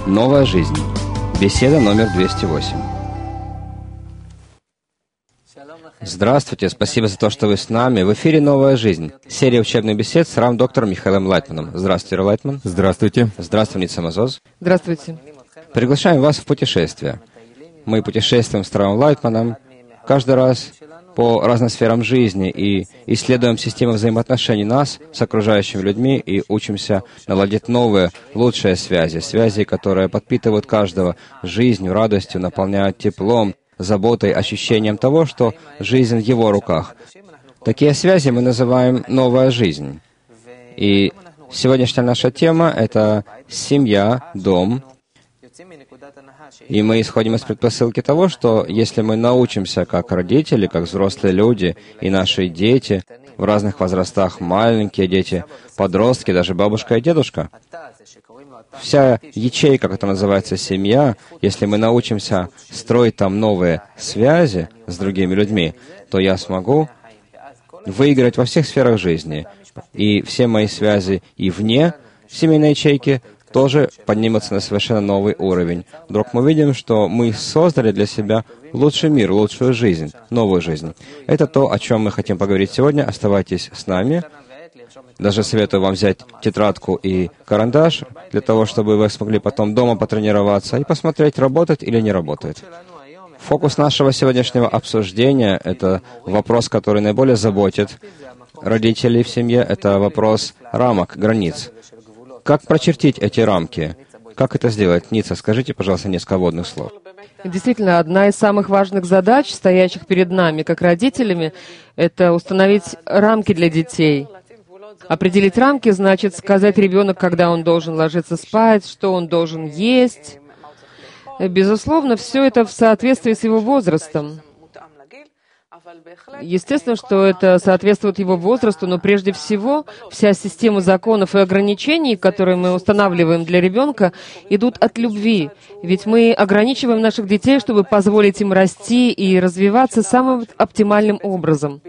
Новая жизнь. Беседа номер 208. Здравствуйте, спасибо за то, что вы с нами. В эфире «Новая жизнь». Серия учебных бесед с рав-доктором Михаилом Лайтманом. Здравствуйте, Рав Лайтман. Здравствуйте. Здравствуйте, Ница Мазоз. Здравствуйте. Приглашаем вас в путешествие. Мы путешествуем с Равом Лайтманом каждый раз по разным сферам жизни и исследуем систему взаимоотношений нас с окружающими людьми и учимся наладить новые, лучшие связи, связи, которые подпитывают каждого жизнью, радостью, наполняют теплом, заботой, ощущением того, что жизнь в его руках. Такие связи мы называем «новая жизнь». И сегодняшняя наша тема — это семья, дом. И мы исходим из предпосылки того, что если мы научимся как родители, как взрослые люди и наши дети в разных возрастах, маленькие дети, подростки, даже бабушка и дедушка, вся ячейка, которая называется семья, если мы научимся строить там новые связи с другими людьми, то я смогу выиграть во всех сферах жизни. И все мои связи и вне семейной ячейки тоже поднимутся на совершенно новый уровень. Вдруг мы видим, что мы создали для себя лучший мир, лучшую жизнь, новую жизнь. Это то, о чем мы хотим поговорить сегодня. Оставайтесь с нами. Даже советую вам взять тетрадку и карандаш, для того, чтобы вы смогли потом дома потренироваться и посмотреть, работает или не работает. Фокус нашего сегодняшнего обсуждения — это вопрос, который наиболее заботит родителей в семье. Это вопрос рамок, границ. Как прочертить эти рамки? Как это сделать? Ница, скажите, пожалуйста, несколько вводных слов. Действительно, одна из самых важных задач, стоящих перед нами, как родителями, это установить рамки для детей. Определить рамки значит сказать ребенку, когда он должен ложиться спать, что он должен есть. Безусловно, все это в соответствии с его возрастом. Естественно, что это соответствует его возрасту, но прежде всего вся система законов и ограничений, которые мы устанавливаем для ребенка, идут от любви. Ведь мы ограничиваем наших детей, чтобы позволить им расти и развиваться самым оптимальным образом.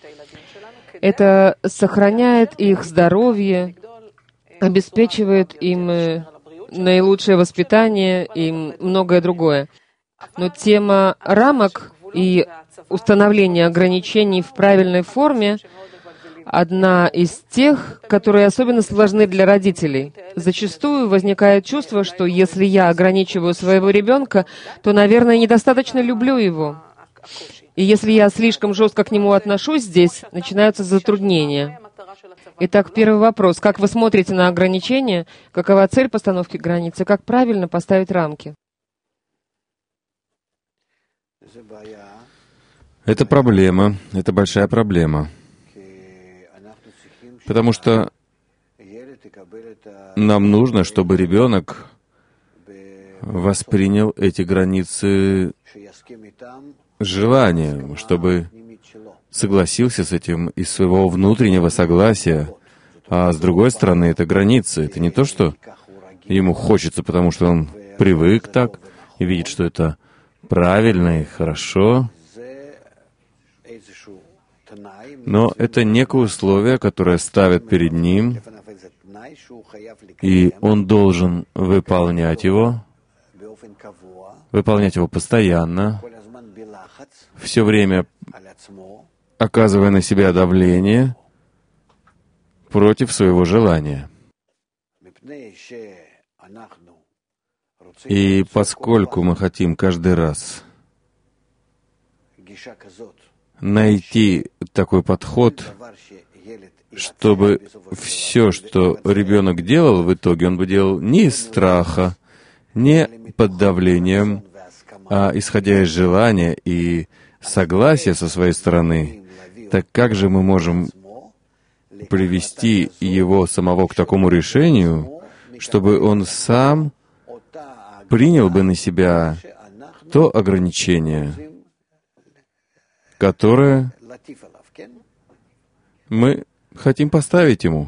Это сохраняет их здоровье, обеспечивает им наилучшее воспитание и многое другое. Но тема рамок и установление ограничений в правильной форме — одна из тех, которые особенно сложны для родителей. Зачастую возникает чувство, что если я ограничиваю своего ребенка, то, наверное, недостаточно люблю его. И если я слишком жестко к нему отношусь здесь, начинаются затруднения. Итак, первый вопрос. Как вы смотрите на ограничения? Какова цель постановки границы? Как правильно поставить рамки? Это проблема, это большая проблема. Потому что нам нужно, чтобы ребенок воспринял эти границы желанием, чтобы согласился с этим из своего внутреннего согласия. А с другой стороны, это границы. Это не то, что ему хочется, потому что он привык так и видит, что это правильно и хорошо. Но это некое условие, которое ставят перед ним, и он должен выполнять его постоянно, все время оказывая на себя давление против своего желания. И поскольку мы хотим каждый раз найти такой подход, чтобы все, что ребенок делал, в итоге он бы делал не из страха, не под давлением, а исходя из желания и согласия со своей стороны, так как же мы можем привести его самого к такому решению, чтобы он сам принял бы на себя то ограничение, которое мы хотим поставить ему.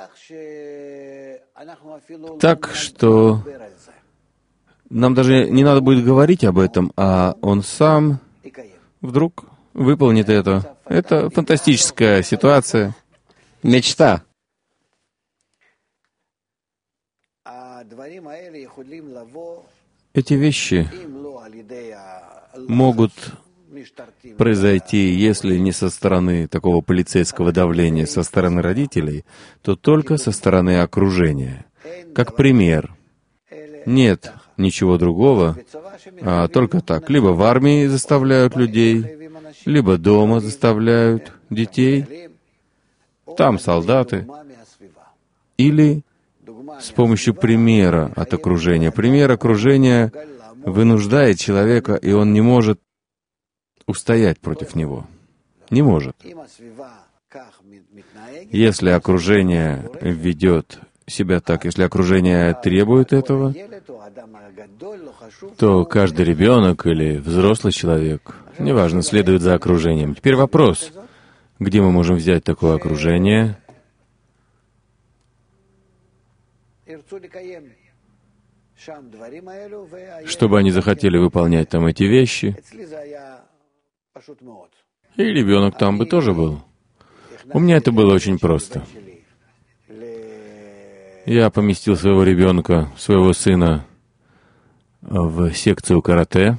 Так что нам даже не надо будет говорить об этом, а он сам вдруг выполнит это. Это фантастическая ситуация. Мечта. Эти вещи могут произойти, если не со стороны такого полицейского давления, со стороны родителей, то только со стороны окружения. Как пример, нет ничего другого, а только так. Либо в армии заставляют людей, либо дома заставляют детей, там солдаты, или с помощью примера от окружения. Пример окружения вынуждает человека, и он не может устоять против него. Не может. Если окружение ведет себя так, если окружение требует этого, то каждый ребенок или взрослый человек, неважно, следует за окружением. Теперь вопрос, где мы можем взять такое окружение, чтобы они захотели выполнять там эти вещи, и ребенок там бы тоже был. У меня это было очень просто. Я поместил своего ребенка, своего сына, в секцию карате.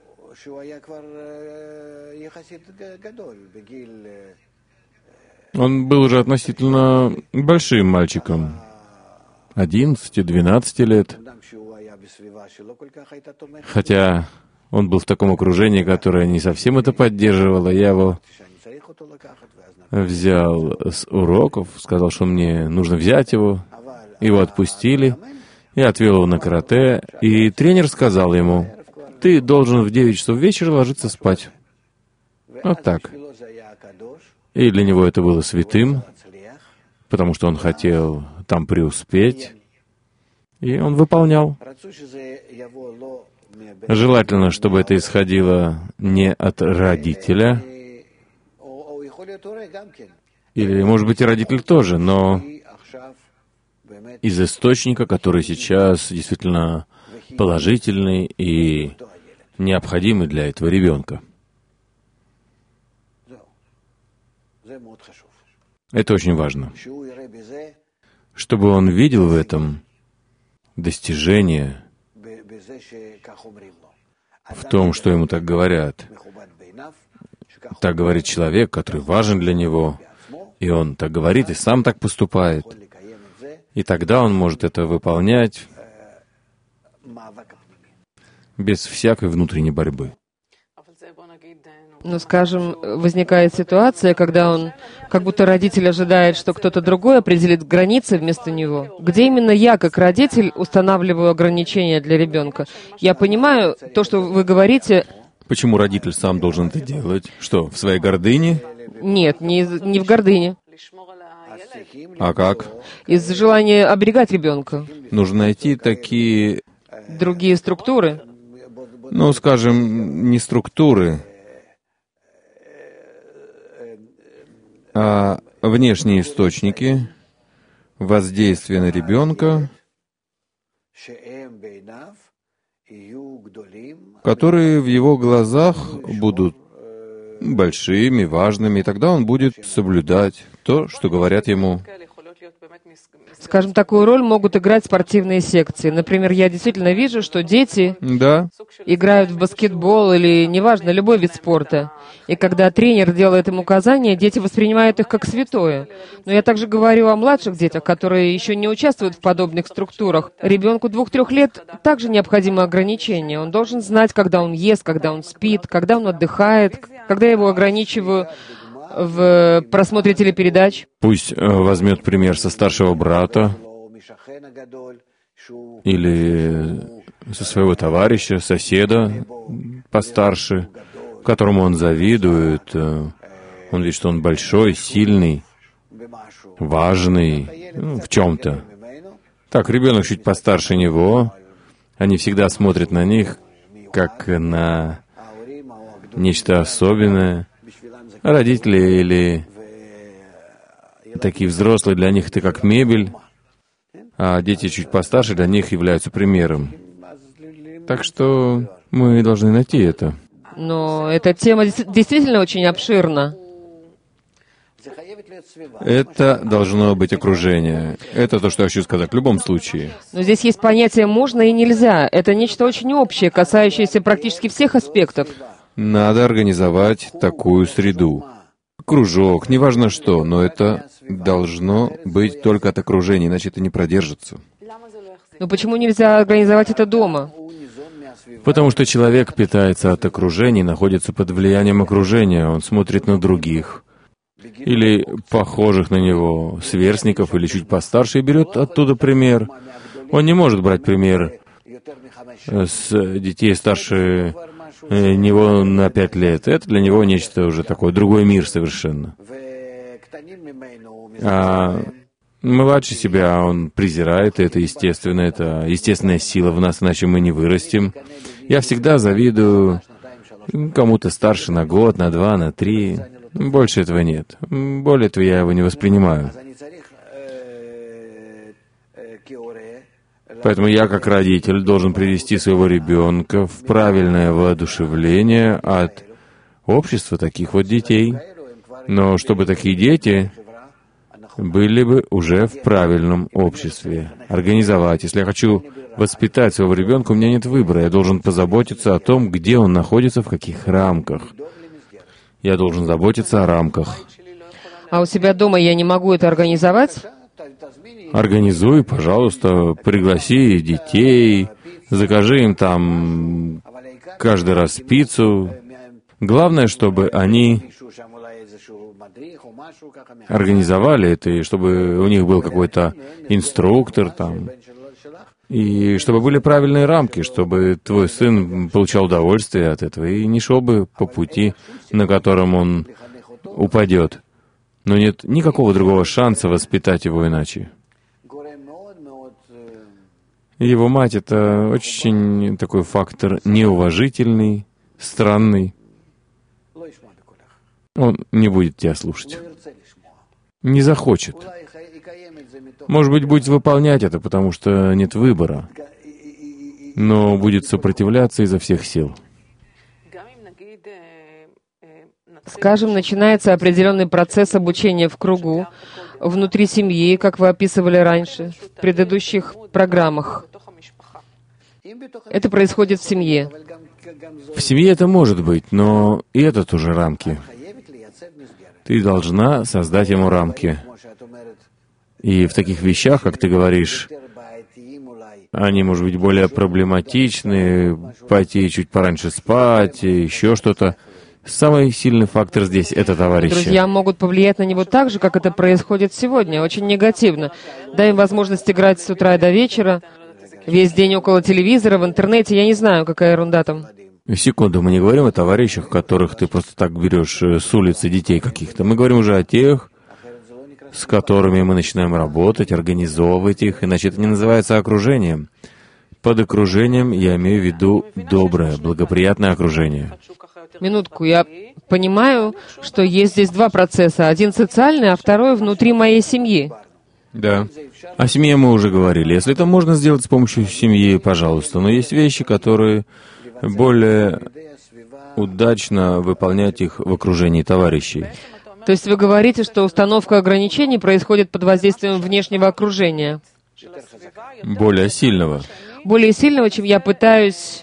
Он был уже относительно большим мальчиком, 11-12 лет. Хотя он был в таком окружении, которое не совсем это поддерживало. Я его взял с уроков, сказал, что мне нужно взять его. Его отпустили. Я отвел его на карате, и тренер сказал ему: «Ты должен в 9 часов вечера ложиться спать». Вот так. И для него это было святым, потому что он хотел там преуспеть, и он выполнял. Желательно, чтобы это исходило не от родителя, или, может быть, и родитель тоже, но из источника, который сейчас действительно положительный и необходимый для этого ребенка. Это очень важно. Чтобы он видел в этом достижение, в том, что ему так говорят. Так говорит человек, который важен для него, и он так говорит, и сам так поступает. И тогда он может это выполнять без всякой внутренней борьбы. Ну, скажем, возникает ситуация, когда он, как будто родитель ожидает, что кто-то другой определит границы вместо него. Где именно я, как родитель, устанавливаю ограничения для ребенка? Я понимаю то, что вы говорите. Почему родитель сам должен это делать? Что, в своей гордыне? Нет, не в гордыне. А как? Из желания оберегать ребенка. Нужно найти такие... Другие структуры. Ну, скажем, не структуры, а внешние источники воздействия на ребенка, которые в его глазах будут большими, важными, и тогда он будет соблюдать то, что говорят ему. Скажем, такую роль могут играть спортивные секции. Например, я действительно вижу, что дети играют в баскетбол или, неважно, любой вид спорта. И когда тренер делает им указания, дети воспринимают их как святое. Но я также говорю о младших детях, которые еще не участвуют в подобных структурах. Ребенку 2-3 лет также необходимо ограничение. Он должен знать, когда он ест, когда он спит, когда он отдыхает, когда я его ограничиваю в просмотре телепередач. Пусть возьмет пример со старшего брата или со своего товарища, соседа постарше, которому он завидует. Он видит, что он большой, сильный, важный в чем-то. Так, ребенок чуть постарше него. Они всегда смотрят на них как на нечто особенное. Родители или такие взрослые, для них это как мебель, а дети чуть постарше для них являются примером. Так что мы должны найти это. Но эта тема действительно очень обширна. Это должно быть окружение. Это то, что я хочу сказать в любом случае. Но здесь есть понятие «можно» и «нельзя». Это нечто очень общее, касающееся практически всех аспектов. Надо организовать такую среду. Кружок, неважно что, но это должно быть только от окружения, иначе это не продержится. Но почему нельзя организовать это дома? Потому что человек питается от окружения, находится под влиянием окружения, он смотрит на других, или похожих на него, сверстников, или чуть постарше, и берет оттуда пример. Он не может брать пример с детей старше него на 5 лет. Это для него нечто уже такое, другой мир совершенно. А младше себя он презирает, это естественно, это естественная сила в нас, иначе мы не вырастем. Я всегда завидую кому-то старше на год, на 2, на 3. Больше этого нет. Более того, я его не воспринимаю. Поэтому я, как родитель, должен привести своего ребенка в правильное воодушевление от общества таких вот детей. Но чтобы такие дети были бы уже в правильном обществе. Организовать. Если я хочу воспитать своего ребенка, у меня нет выбора. Я должен позаботиться о том, где он находится, в каких рамках. Я должен заботиться о рамках. А у себя дома я не могу это организовать? Организуй, пожалуйста, пригласи детей, закажи им там каждый раз пиццу. Главное, чтобы они организовали это, и чтобы у них был какой-то инструктор там, и чтобы были правильные рамки, чтобы твой сын получал удовольствие от этого и не шел бы по пути, на котором он упадет. Но нет никакого другого шанса воспитать его иначе. Его мать — это очень такой фактор неуважительный, странный. Он не будет тебя слушать. Не захочет. Может быть, будет выполнять это, потому что нет выбора. Но будет сопротивляться изо всех сил. Скажем, начинается определенный процесс обучения в кругу, внутри семьи, как вы описывали раньше, в предыдущих программах. Это происходит в семье. В семье это может быть, но и это тоже рамки. Ты должна создать ему рамки. И в таких вещах, как ты говоришь, они, может быть, более проблематичны, пойти чуть пораньше спать, еще что-то. Самый сильный фактор здесь — это товарищи. Друзья могут повлиять на него так же, как это происходит сегодня, очень негативно. Дай им возможность играть с утра до вечера, весь день около телевизора, в интернете, я не знаю, какая ерунда там. Секунду, мы не говорим о товарищах, которых ты просто так берешь с улицы, детей каких-то. Мы говорим уже о тех, с которыми мы начинаем работать, организовывать их, иначе это не называется окружением. Под окружением я имею в виду доброе, благоприятное окружение. Минутку, я понимаю, что есть здесь два процесса. Один социальный, а второй внутри моей семьи. Да. О семье мы уже говорили. Если это можно сделать с помощью семьи, пожалуйста. Но есть вещи, которые более удачно выполнять их в окружении товарищей. То есть вы говорите, что установка ограничений происходит под воздействием внешнего окружения? Более сильного. Более сильного, чем я пытаюсь...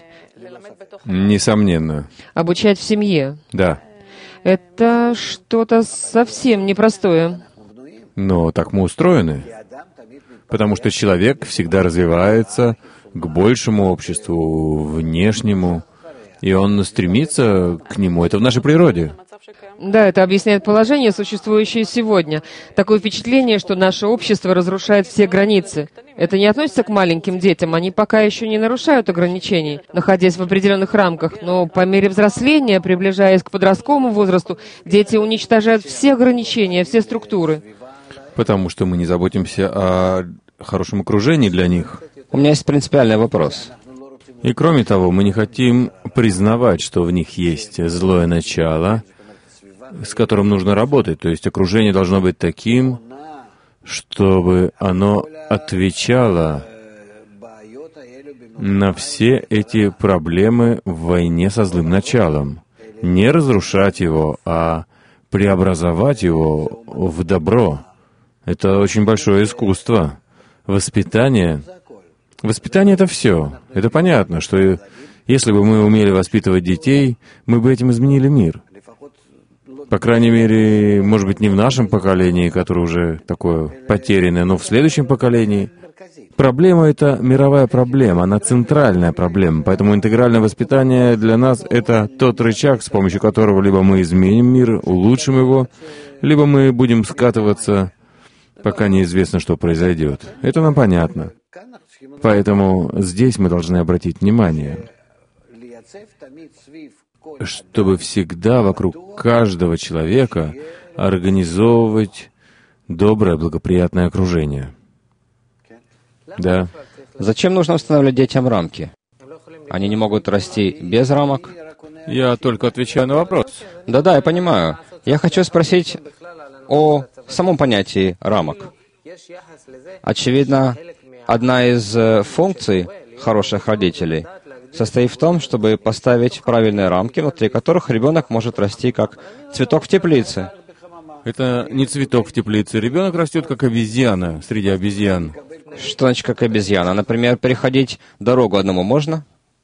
Несомненно. Обучать в семье. Да. Это что-то совсем непростое. Но так мы устроены. Потому что человек всегда развивается к большему обществу, внешнему, и он стремится к нему. Это в нашей природе. Да, это объясняет положение, существующее сегодня. Такое впечатление, что наше общество разрушает все границы. Это не относится к маленьким детям, они пока еще не нарушают ограничений, находясь в определенных рамках, но по мере взросления, приближаясь к подростковому возрасту, дети уничтожают все ограничения, все структуры. Потому что мы не заботимся о хорошем окружении для них. У меня есть принципиальный вопрос. И кроме того, мы не хотим признавать, что в них есть злое начало, с которым нужно работать. То есть окружение должно быть таким, чтобы оно отвечало на все эти проблемы в войне со злым началом. Не разрушать его, а преобразовать его в добро. Это очень большое искусство. Воспитание — это все. Это понятно, что если бы мы умели воспитывать детей, мы бы этим изменили мир. По крайней мере, может быть, не в нашем поколении, которое уже такое потерянное, но в следующем поколении. Проблема — это мировая проблема, она центральная проблема. Поэтому интегральное воспитание для нас — это тот рычаг, с помощью которого либо мы изменим мир, улучшим его, либо мы будем скатываться, пока неизвестно, что произойдет. Это нам понятно. Поэтому здесь мы должны обратить внимание, чтобы всегда вокруг каждого человека организовывать доброе, благоприятное окружение. Да. Зачем нужно устанавливать детям рамки? Они не могут расти без рамок? Я только отвечаю на вопрос. Да-да, я понимаю. Я хочу спросить о самом понятии рамок. Очевидно, одна из функций хороших родителей состоит в том, чтобы поставить правильные рамки, внутри которых ребенок может расти как цветок в теплице. Это не цветок в теплице. Ребенок растет как обезьяна среди обезьян. Что значит как обезьяна? Например, переходить дорогу одному можно?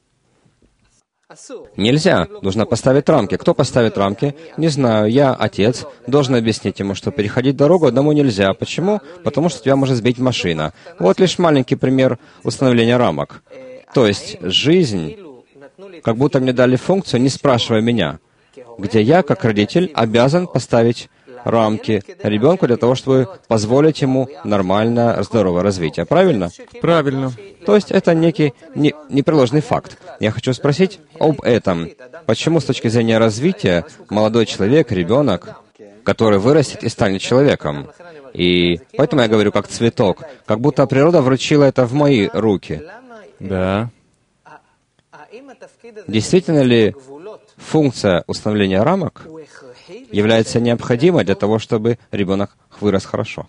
Нельзя. Нужно поставить рамки. Кто поставит рамки? Не знаю. Я, отец, должен объяснить ему, что переходить дорогу одному нельзя. Почему? Потому что тебя может сбить машина. Вот лишь маленький пример установления рамок. То есть жизнь, как будто мне дали функцию, не спрашивая меня, где я, как родитель, обязан поставить рамки ребенку для того, чтобы позволить ему нормальное, здоровое развитие. Правильно? Правильно. То есть это некий непреложный факт. Я хочу спросить об этом. Почему с точки зрения развития молодой человек, ребенок, который вырастет и станет человеком? И поэтому я говорю как цветок, как будто природа вручила это в мои руки. Да. Действительно ли функция установления рамок является необходимой для того, чтобы ребенок вырос хорошо?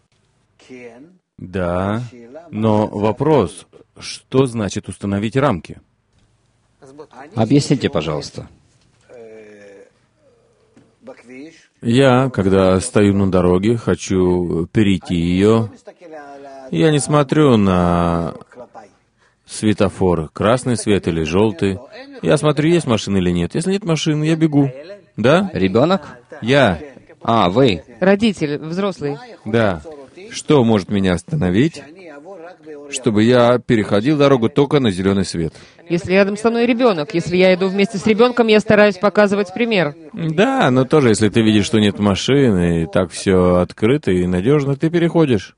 Да. Но вопрос, что значит установить рамки? Объясните, пожалуйста. Я, когда стою на дороге, хочу перейти ее, я не смотрю на светофор, красный свет или желтый. Я смотрю, есть машина или нет. Если нет машины, я бегу. Да? Ребенок? Я. Вы. Родитель, взрослый. Да. Что может меня остановить, чтобы я переходил дорогу только на зеленый свет? Если рядом со мной ребенок, если я иду вместе с ребенком, я стараюсь показывать пример. Да, но тоже, если ты видишь, что нет машины, и так все открыто и надежно, ты переходишь.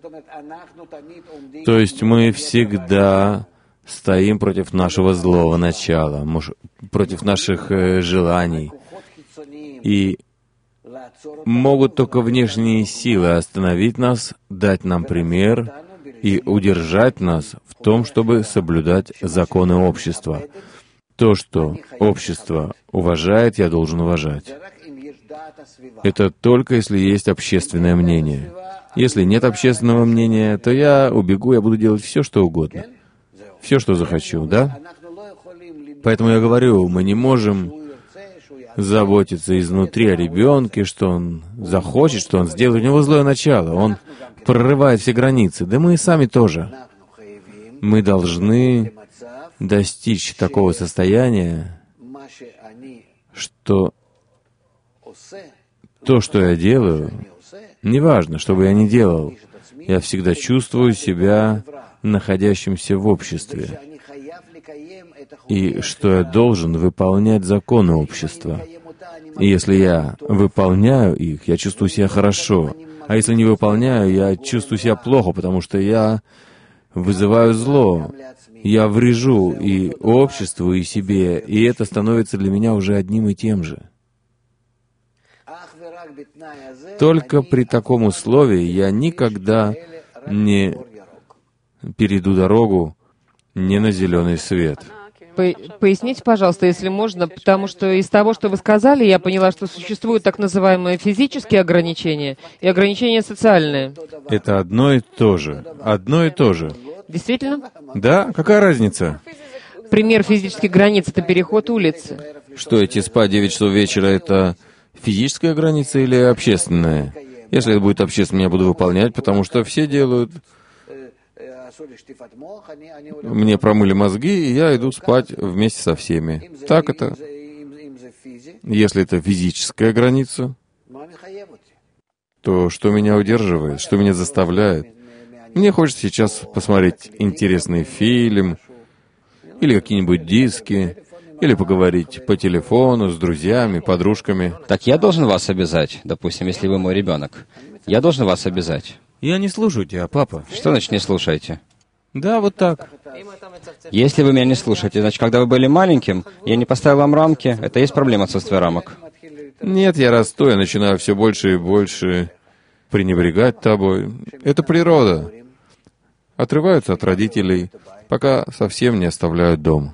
То есть мы всегда стоим против нашего злого начала, против наших желаний. И могут только внешние силы остановить нас, дать нам пример и удержать нас в том, чтобы соблюдать законы общества. То, что общество уважает, я должен уважать. Это только если есть общественное мнение. Если нет общественного мнения, то я убегу, я буду делать все, что угодно. Все, что захочу, да? Поэтому я говорю, мы не можем заботиться изнутри о ребенке, что он захочет, что он сделает. У него злое начало, он прорывает все границы. Да мы и сами тоже. Мы должны достичь такого состояния, что то, что я делаю, неважно, что бы я ни делал, я всегда чувствую себя находящимся в обществе, и что я должен выполнять законы общества. И если я выполняю их, я чувствую себя хорошо, а если не выполняю, я чувствую себя плохо, потому что я вызываю зло, я врежу и обществу, и себе, и это становится для меня уже одним и тем же. Только при таком условии я никогда не перейду дорогу не на зеленый свет. Поясните, пожалуйста, если можно, потому что из того, что вы сказали, я поняла, что существуют так называемые физические ограничения и ограничения социальные. Это одно и то же. Одно и то же. Действительно? Да? Какая разница? Пример физических границ — это переход улицы. Что идти спать 9 часов вечера — это физическая граница или общественная? Если это будет общественная, я буду выполнять, потому что все делают. Мне промыли мозги, и я иду спать вместе со всеми. Так это. Если это физическая граница, то что меня удерживает, что меня заставляет? Мне хочется сейчас посмотреть интересный фильм, или какие-нибудь диски, или поговорить по телефону с друзьями, подружками. Так я должен вас обязать, допустим, если вы мой ребенок. Я должен вас обязать. Я не слушаю тебя, папа. Что значит не слушаете? Да, вот так. Если вы меня не слушаете, значит, когда вы были маленьким, я не поставил вам рамки, это и есть проблема отсутствия рамок. Нет, я расту, я начинаю все больше и больше пренебрегать тобой. Это природа. Отрываются от родителей, пока совсем не оставляют дом.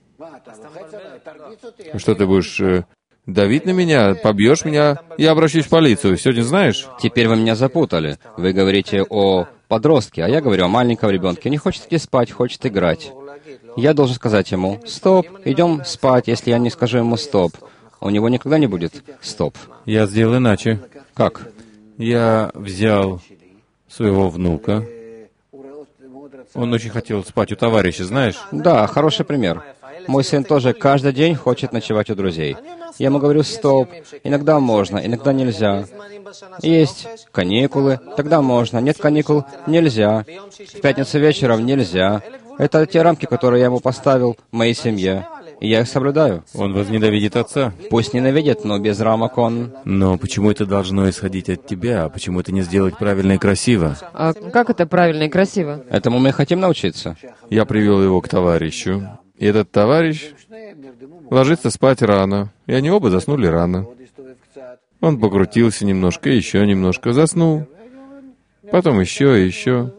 Что ты будешь давить на меня, побьешь меня, я обращусь в полицию. Сегодня знаешь? Теперь вы меня запутали. Вы говорите о подростке, а я говорю о маленьком ребенке. Не хочет идти спать, хочет играть. Я должен сказать ему: «Стоп, идем спать». Если я не скажу ему «стоп», у него никогда не будет «стоп». Я сделал иначе. Как? Я взял своего внука. Он очень хотел спать у товарища, знаешь? Да, хороший пример. Мой сын тоже каждый день хочет ночевать у друзей. Я ему говорю: «Стоп, иногда можно, иногда нельзя. Есть каникулы, тогда можно. Нет каникул, нельзя. В пятницу вечером нельзя». Это те рамки, которые я ему поставил в моей семье. И я их соблюдаю. Он возненавидит отца. Пусть ненавидит, но без рамок он... Но почему это должно исходить от тебя? Почему это не сделать правильно и красиво? А как это правильно и красиво? Этому мы хотим научиться. Я привел его к товарищу. И этот товарищ ложится спать рано. И они оба заснули рано. Он покрутился немножко, еще немножко, заснул. Потом еще и еще.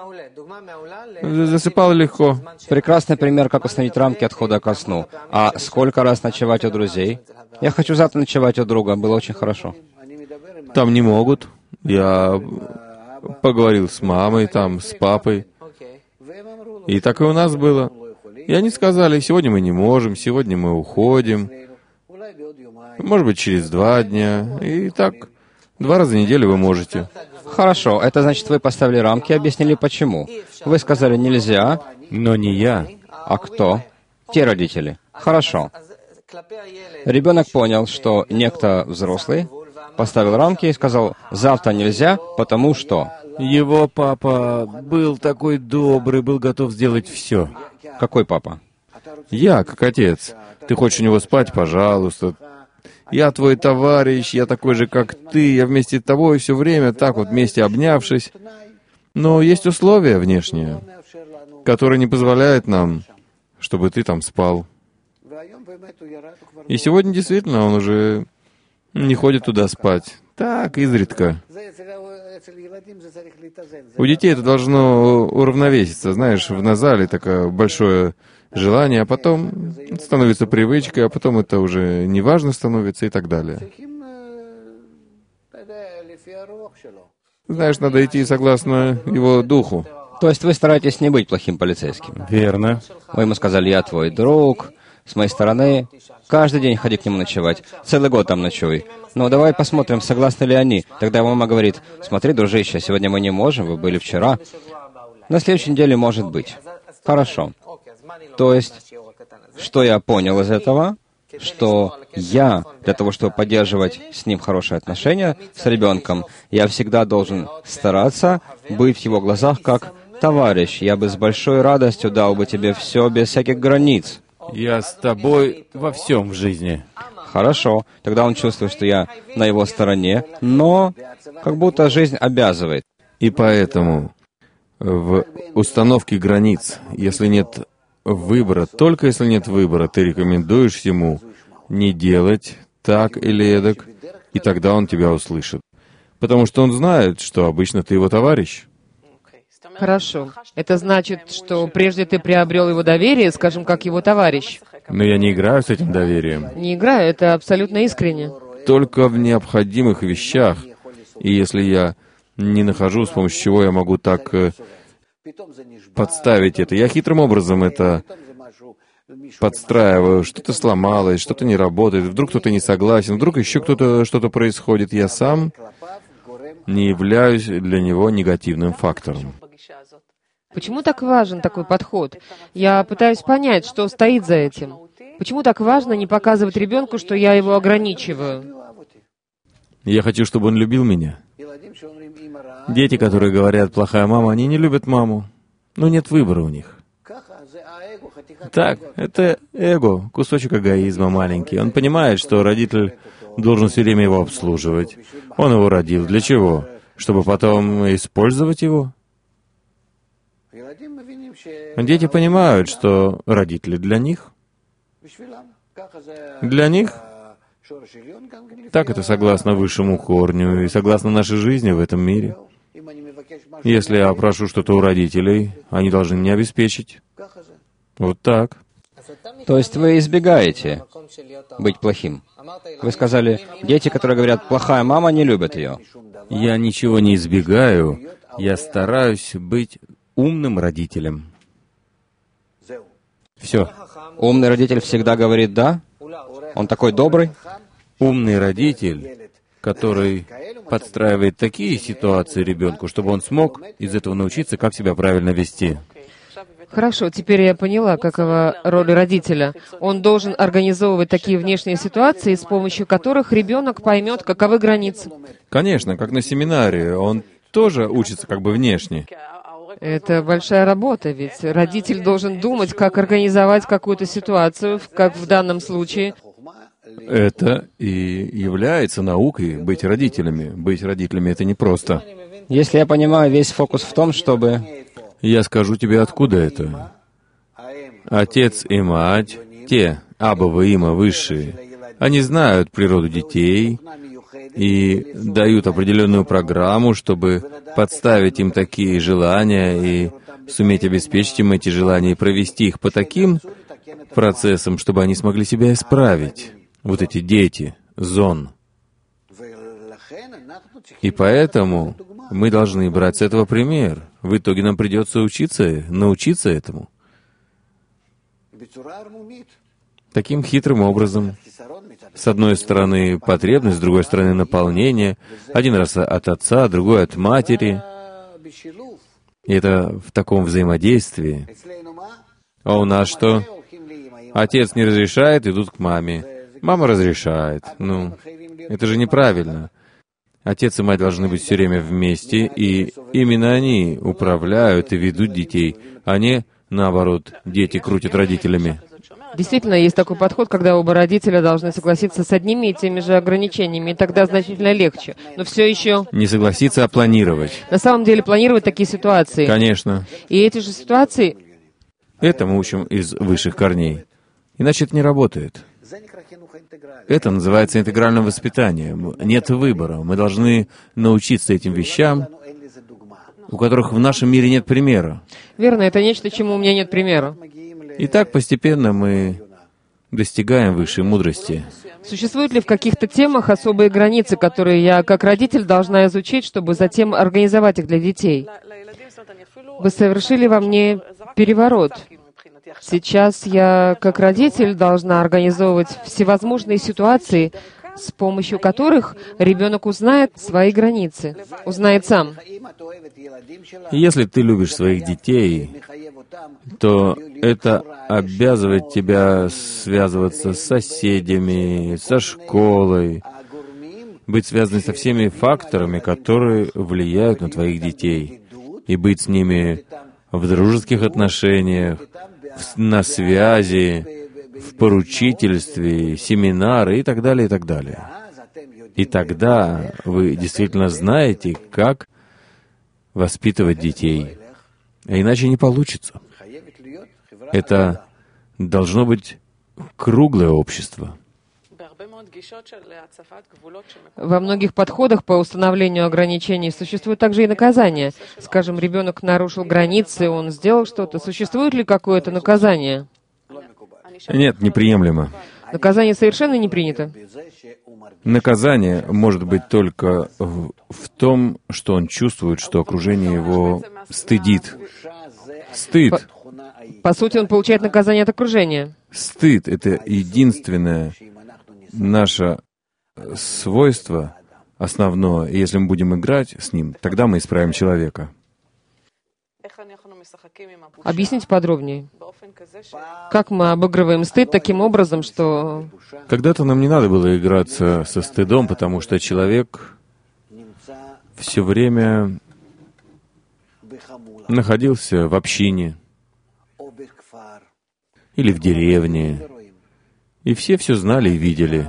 Засыпал легко. Прекрасный пример, как установить рамки отхода ко сну. А сколько раз ночевать у друзей? Я хочу завтра ночевать у друга, было очень хорошо. Там не могут. Я поговорил с мамой, там, с папой. И так и у нас было. И они сказали: сегодня мы не можем, сегодня мы уходим. Может быть, через 2 дня. И так, 2 раза в неделю вы можете. Хорошо, это значит, вы поставили рамки и объяснили, почему. Вы сказали «нельзя». Но не я. А кто? Те родители. Хорошо. Ребенок понял, что некто взрослый поставил рамки и сказал: «Завтра нельзя, потому что...» Его папа был такой добрый, был готов сделать все. Какой папа? Я, как отец. Ты хочешь у него спать? Пожалуйста. Я твой товарищ, я такой же, как ты, я вместе с тобой все время, так вот вместе обнявшись. Но есть условия внешние, которые не позволяют нам, чтобы ты там спал. И сегодня действительно он уже не ходит туда спать. Так, изредка. У детей это должно уравновеситься, знаешь, в назале такое большое желание, а потом становится привычкой, а потом это уже неважно становится и так далее. Знаешь, надо идти согласно его духу. То есть вы стараетесь не быть плохим полицейским? Верно. Вы ему сказали: «Я твой друг, с моей стороны, каждый день ходи к нему ночевать, целый год там ночуй. Но давай посмотрим, согласны ли они». Тогда его мама говорит: «Смотри, дружище, сегодня мы не можем, вы были вчера. На следующей неделе может быть». Хорошо. То есть, что я понял из этого? Что я, для того, чтобы поддерживать с ним хорошие отношения, с ребенком, я всегда должен стараться быть в его глазах как товарищ. Я бы с большой радостью дал бы тебе все без всяких границ. Я с тобой во всем в жизни. Хорошо. Тогда он чувствует, что я на его стороне, но как будто жизнь обязывает. И поэтому в установке границ, если нет выбора, только если нет выбора, ты рекомендуешь ему не делать так или эдак, и тогда он тебя услышит. Потому что он знает, что обычно ты его товарищ. Хорошо. Это значит, что прежде ты приобрел его доверие, скажем, как его товарищ. Но я не играю с этим доверием. Не играю, это абсолютно искренне. Только в необходимых вещах. И если я не нахожу, с помощью чего я могу так подставить это. Я хитрым образом это подстраиваю, что-то сломалось, что-то не работает, вдруг кто-то не согласен, вдруг еще кто-то что-то происходит, я сам не являюсь для него негативным фактором. Почему так важен такой подход? Я пытаюсь понять, что стоит за этим. Почему так важно не показывать ребенку, что я его ограничиваю? Я хочу, чтобы он любил меня. Дети, которые говорят «плохая мама», они не любят маму. Но нет выбора у них. Так, это эго, кусочек эгоизма маленький. Он понимает, что родитель должен все время его обслуживать. Он его родил. Для чего? Чтобы потом использовать его? Дети понимают, что родители для них. Для них. Так это согласно высшему корню и согласно нашей жизни в этом мире. Если я прошу что-то у родителей, они должны меня обеспечить. Вот так. То есть вы избегаете быть плохим. Вы сказали, дети, которые говорят «плохая мама», не любят ее. Я ничего не избегаю, я стараюсь быть умным родителем. Все. Умный родитель всегда говорит «да». Он такой добрый. Умный родитель, который подстраивает такие ситуации ребенку, чтобы он смог из этого научиться, как себя правильно вести. Хорошо, теперь я поняла, какова роль родителя. Он должен организовывать такие внешние ситуации, с помощью которых ребенок поймет, каковы границы. Конечно, как на семинаре, он тоже учится как бы внешне. Это большая работа, ведь родитель должен думать, как организовать какую-то ситуацию, как в данном случае. Это и является наукой быть родителями. Быть родителями — это непросто. Если я понимаю, весь фокус в том, чтобы... Я скажу тебе, откуда это. Отец и мать, те, Абба и Има, высшие, они знают природу детей и дают определенную программу, чтобы подставить им такие желания и суметь обеспечить им эти желания и провести их по таким процессам, чтобы они смогли себя исправить. Вот эти дети, зон. И поэтому мы должны брать с этого пример. В итоге нам придется научиться этому. Таким хитрым образом. С одной стороны потребность, с другой стороны наполнение. Один раз от отца, другой от матери. И это в таком взаимодействии. А у нас что? Отец не разрешает, идут к маме. Мама разрешает. Ну, это же неправильно. Отец и мать должны быть все время вместе, и именно они управляют и ведут детей, а не, наоборот, дети крутят родителями. Действительно, есть такой подход, когда оба родителя должны согласиться с одними и теми же ограничениями, и тогда значительно легче. Но все еще... Не согласиться, а планировать. На самом деле планировать такие ситуации. Конечно. И эти же ситуации... Это мы учим из высших корней. Иначе это не работает. Это называется интегральным воспитанием. Нет выбора. Мы должны научиться этим вещам, у которых в нашем мире нет примера. Верно, это нечто, чему у меня нет примера. И так постепенно мы достигаем высшей мудрости. Существуют ли в каких-то темах особые границы, которые я, как родитель, должна изучить, чтобы затем организовать их для детей? Вы совершили во мне переворот. Сейчас я, как родитель, должна организовывать всевозможные ситуации, с помощью которых ребенок узнает свои границы, узнает сам. Если ты любишь своих детей, то это обязывает тебя связываться с соседями, со школой, быть связанным со всеми факторами, которые влияют на твоих детей, и быть с ними в дружеских отношениях, на связи, в поручительстве, семинары и так далее, и так далее. И тогда вы действительно знаете, как воспитывать детей. А иначе не получится. Это должно быть круглое общество. Во многих подходах по установлению ограничений существует также и наказание. Скажем, ребенок нарушил границы, он сделал что-то. Существует ли какое-то наказание? Нет, неприемлемо. Наказание совершенно не принято. Наказание может быть только в том, что он чувствует, что окружение его стыдит. Стыд По сути, он получает наказание от окружения. Стыд — это единственное наше свойство основное. И если мы будем играть с ним, тогда мы исправим человека. Объясните подробнее. Как мы обыгрываем стыд таким образом, что... Когда-то нам не надо было играться со стыдом, потому что человек все время находился в общине или в деревне, и все знали и видели.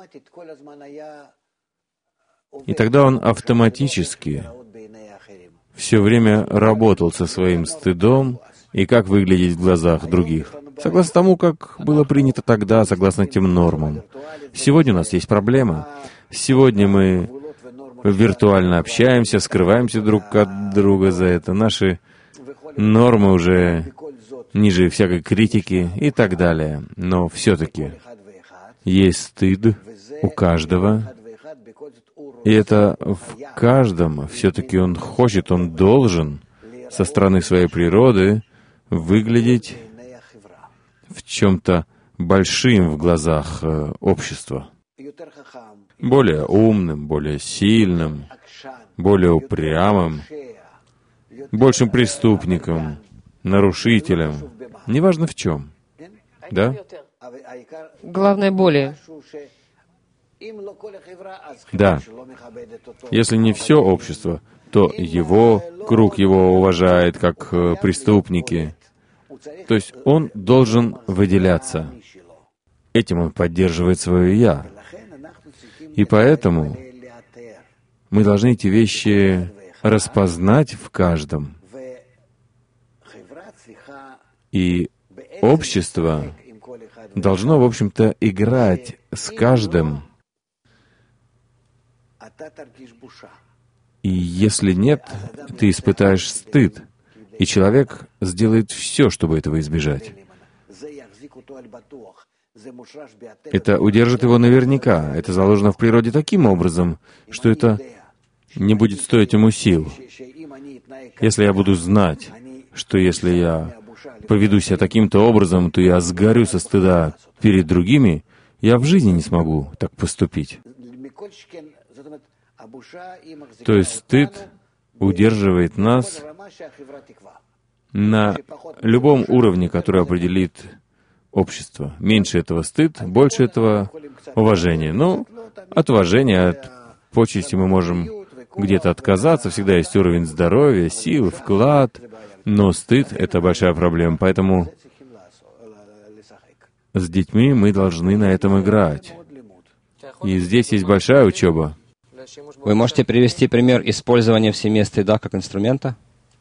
И тогда он автоматически все время работал со своим стыдом и как выглядеть в глазах других, согласно тому, как было принято тогда, согласно тем нормам. Сегодня у нас есть проблема. Сегодня мы виртуально общаемся, скрываемся друг от друга за это. Наши нормы уже ниже всякой критики и так далее. Но все-таки есть стыд у каждого, и это в каждом, все-таки он хочет, он должен со стороны своей природы выглядеть в чем-то большим в глазах общества. Более умным, более сильным, более упрямым, большим преступником, нарушителем, неважно в чем. Да? Главное, более. Да. Если не все общество, то его круг его уважает как преступники. То есть он должен выделяться. Этим он поддерживает свое «я». И поэтому мы должны эти вещи распознать в каждом. И общество должно, в общем-то, играть с каждым. И если нет, ты испытаешь стыд, и человек сделает все, чтобы этого избежать. Это удержит его наверняка. Это заложено в природе таким образом, что это не будет стоить ему сил. Если я буду знать, что если я поведу себя таким-то образом, то я сгорю со стыда перед другими, я в жизни не смогу так поступить. То есть стыд удерживает нас на любом уровне, который определит общество. Меньше этого стыд, больше этого уважение. Ну, от уважения, от почести мы можем где-то отказаться, всегда есть уровень здоровья, сил, вклад, но стыд — это большая проблема, поэтому с детьми мы должны на этом играть. И здесь есть большая учеба. Вы можете привести пример использования в семье стыда как инструмента?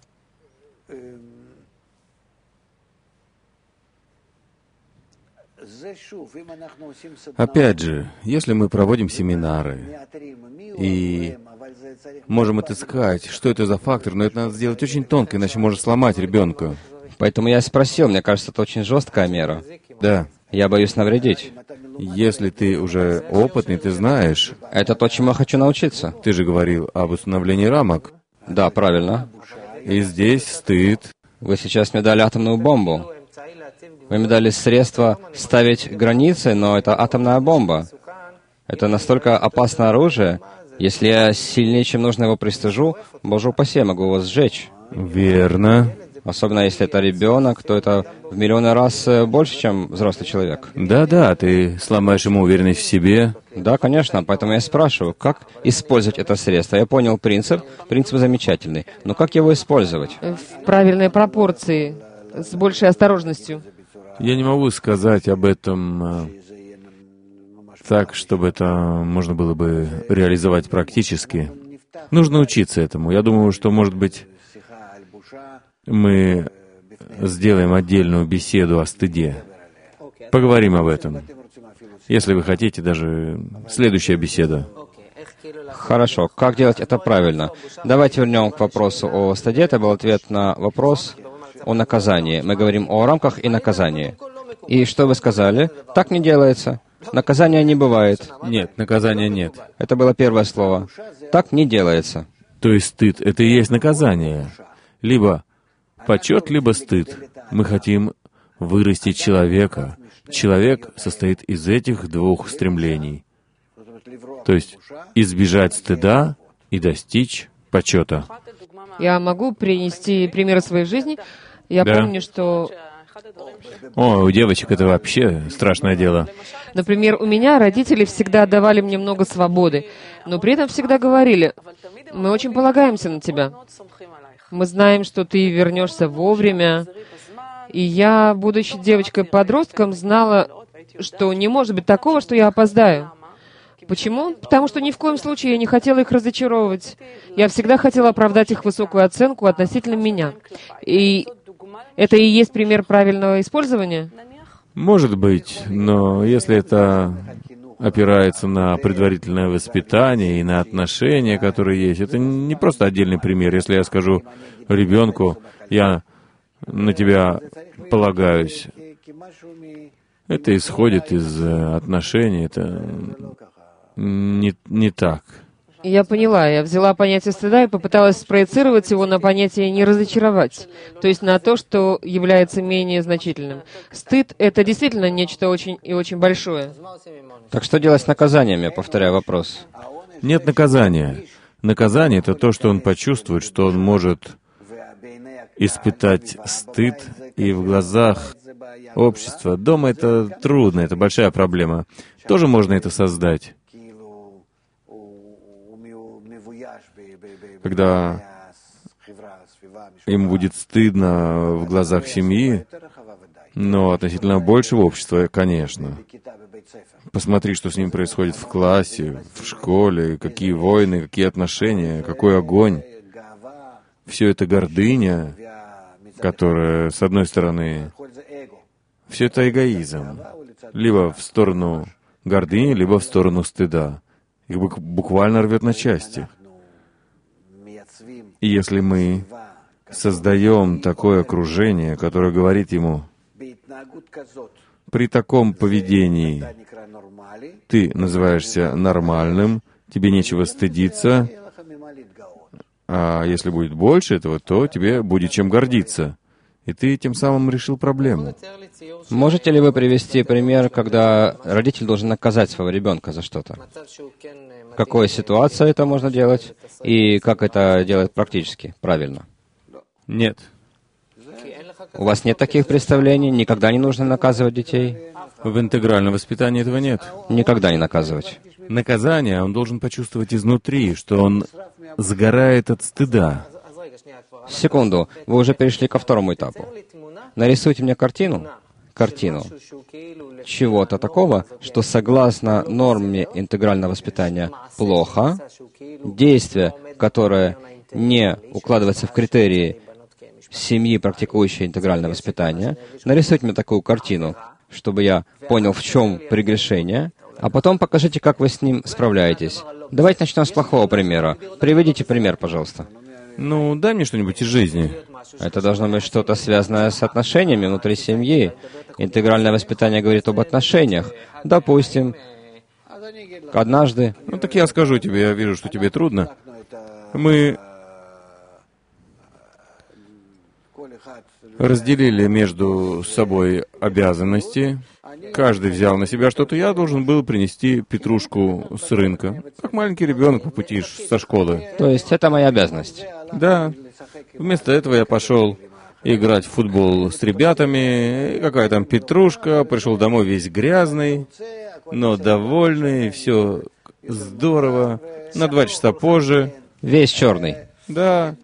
Опять же, если мы проводим семинары и можем отыскать, что это за фактор, но это надо сделать очень тонко, иначе может сломать ребенка. Поэтому я спросил, мне кажется, это очень жесткая мера. Да. Я боюсь навредить. Если ты уже опытный, ты знаешь. Это то, чему я хочу научиться. Ты же говорил об установлении рамок. Да, правильно. И здесь стыд. Вы сейчас мне дали атомную бомбу. Вы мне дали средства ставить границы, но это атомная бомба. Это настолько опасное оружие. Если я сильнее, чем нужно, его пристыжу, боже упаси, я могу его сжечь. Верно. Особенно если это ребенок, то это в миллионы раз больше, чем взрослый человек. Да, ты сломаешь ему уверенность в себе. Да, конечно, поэтому я спрашиваю, как использовать это средство. Я понял принцип замечательный, но как его использовать? В правильной пропорции, с большей осторожностью. Я не могу сказать об этом так, чтобы это можно было бы реализовать практически. Нужно учиться этому. Я думаю, что, может быть, мы сделаем отдельную беседу о стыде. Поговорим об этом. Если вы хотите, даже следующая беседа. Хорошо. Как делать это правильно? Давайте вернем к вопросу о стыде. Это был ответ на вопрос о наказании. Мы говорим о рамках и наказании. И что вы сказали? Так не делается. Наказания не бывает. Нет, наказания нет. Это было первое слово. Так не делается. То есть стыд — это и есть наказание. Либо Почет либо стыд. Мы хотим вырастить человека. Человек состоит из этих двух стремлений. То есть избежать стыда и достичь почета. Я могу принести пример своей жизни. Я помню, что... О, у девочек это вообще страшное дело. Например, у меня родители всегда давали мне много свободы, но при этом всегда говорили: мы очень полагаемся на тебя. Мы знаем, что ты вернешься вовремя. И я, будучи девочкой-подростком, знала, что не может быть такого, что я опоздаю. Почему? Потому что ни в коем случае я не хотела их разочаровывать. Я всегда хотела оправдать их высокую оценку относительно меня. И это и есть пример правильного использования? Может быть, но если это опирается на предварительное воспитание и на отношения, которые есть, это не просто отдельный пример. Если я скажу ребенку: я на тебя полагаюсь, это исходит из отношений, это не так. Я поняла. Я взяла понятие стыда и попыталась спроецировать его на понятие «не разочаровать», то есть на то, что является менее значительным. Стыд — это действительно нечто очень и очень большое. Так что делать с наказанием, я повторяю вопрос? Нет наказания. Наказание — это то, что он почувствует, что он может испытать стыд, и в глазах общества. Дома это трудно, это большая проблема. Тоже можно это создать. Когда им будет стыдно в глазах семьи, но относительно большего общества, конечно. Посмотри, что с ним происходит в классе, в школе, какие войны, какие отношения, какой огонь. Все это гордыня, которая, с одной стороны, все это эгоизм. Либо в сторону гордыни, либо в сторону стыда. Их буквально рвет на части. И если мы создаем такое окружение, которое говорит ему: при таком поведении ты называешься нормальным, тебе нечего стыдиться, а если будет больше этого, то тебе будет чем гордиться. И ты тем самым решил проблему. Можете ли вы привести пример, когда родитель должен наказать своего ребенка за что-то? В какой ситуации это можно делать? И как это делать практически, правильно? Нет. У вас нет таких представлений? Никогда не нужно наказывать детей? В интегральном воспитании этого нет. Никогда не наказывать. Наказание он должен почувствовать изнутри, что он сгорает от стыда. Секунду, вы уже перешли ко второму этапу. Нарисуйте мне картину чего-то такого, что согласно норме интегрального воспитания плохо, действие, которое не укладывается в критерии семьи, практикующей интегральное воспитание. Нарисуйте мне такую картину, чтобы я понял, в чем прегрешение, а потом покажите, как вы с ним справляетесь. Давайте начнем с плохого примера. Приведите пример, пожалуйста. Ну, дай мне что-нибудь из жизни. Это должно быть что-то связанное с отношениями внутри семьи. Интегральное воспитание говорит об отношениях. Допустим, однажды... Ну, так я скажу тебе, я вижу, что тебе трудно. Мы разделили между собой обязанности. Каждый взял на себя что-то. Я должен был принести петрушку с рынка, как маленький ребенок по пути со школы. То есть это моя обязанность? Да. Вместо этого я пошел играть в футбол с ребятами. Какая там петрушка. Пришел домой весь грязный, но довольный. Все здорово. На 2 часа позже. Весь черный. Да.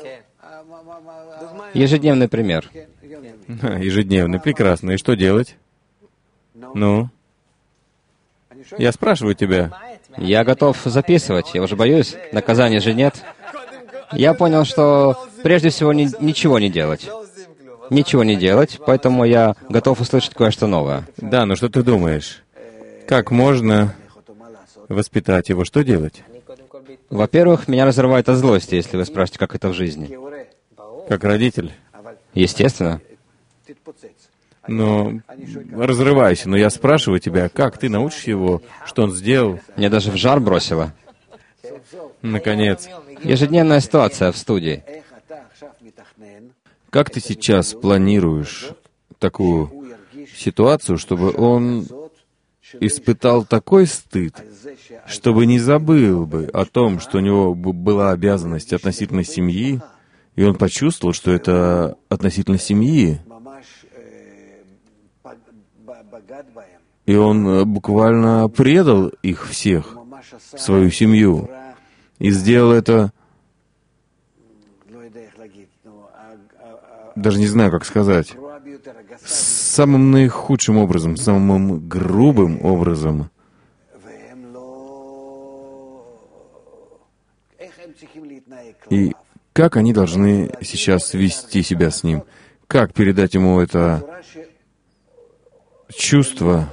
Ежедневный пример. Ежедневный. Прекрасно. И что делать? Ну? Я спрашиваю тебя. Я готов записывать, я уже боюсь. Наказания же нет. Я понял, что прежде всего ничего не делать. Ничего не делать, поэтому я готов услышать кое-что новое. Да, но что ты думаешь? Как можно воспитать его? Что делать? Во-первых, меня разрывает от злости, если вы спрашиваете, как это в жизни. Как родитель? Естественно. Но разрывайся, но я спрашиваю тебя, как ты научишь его, что он сделал? Меня даже в жар бросило. Наконец. Ежедневная ситуация в студии. Как ты сейчас планируешь такую ситуацию, чтобы он испытал такой стыд, чтобы не забыл бы о том, что у него была обязанность относительно семьи, и он почувствовал, что это относительно семьи, и он буквально предал их всех, свою семью, и сделал это, даже не знаю, как сказать, самым наихудшим образом, самым грубым образом. И как они должны сейчас вести себя с ним? Как передать ему это чувство?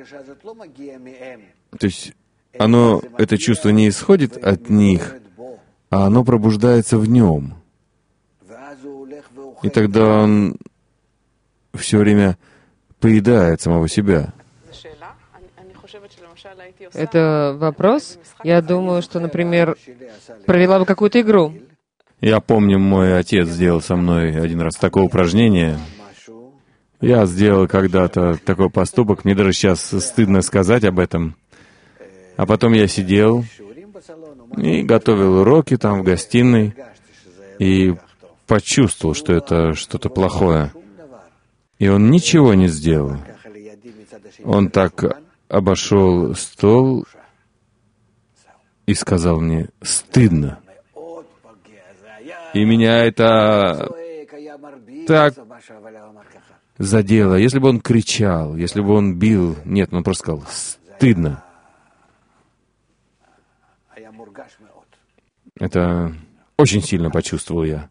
То есть это чувство не исходит от них, а оно пробуждается в нем. И тогда он все время поедает самого себя. Это вопрос. Я думаю, что, например, провела бы какую-то игру. Я помню, мой отец сделал со мной один раз такое упражнение. Я сделал когда-то такой поступок, мне даже сейчас стыдно сказать об этом. А потом я сидел и готовил уроки там в гостиной, и почувствовал, что это что-то плохое. И он ничего не сделал. Он так обошел стол и сказал мне: «Стыдно». И меня это так задело. Если бы он кричал, если бы он бил, нет, он просто сказал: «Стыдно». Это очень сильно почувствовал я.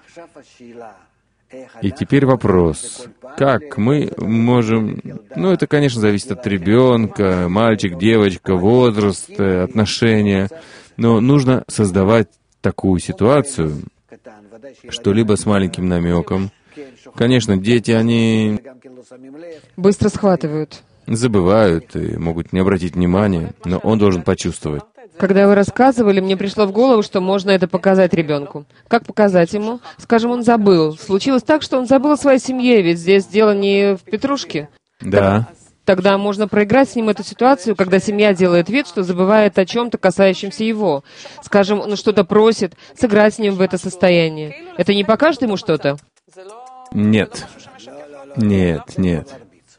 И теперь вопрос, как мы можем... это, конечно, зависит от ребенка, мальчик, девочка, возраст, отношения, но нужно создавать такую ситуацию, что либо с маленьким намеком. Конечно, дети, они Быстро схватывают. забывают и могут не обратить внимания, но он должен почувствовать. Когда вы рассказывали, мне пришло в голову, что можно это показать ребенку. Как показать ему? Скажем, он забыл. Случилось так, что он забыл о своей семье, ведь здесь дело не в петрушке. Да. Тогда можно проиграть с ним эту ситуацию, когда семья делает вид, что забывает о чем-то, касающемся его. Скажем, он что-то просит, сыграть с ним в это состояние. Это не покажет ему что-то? Нет. Нет.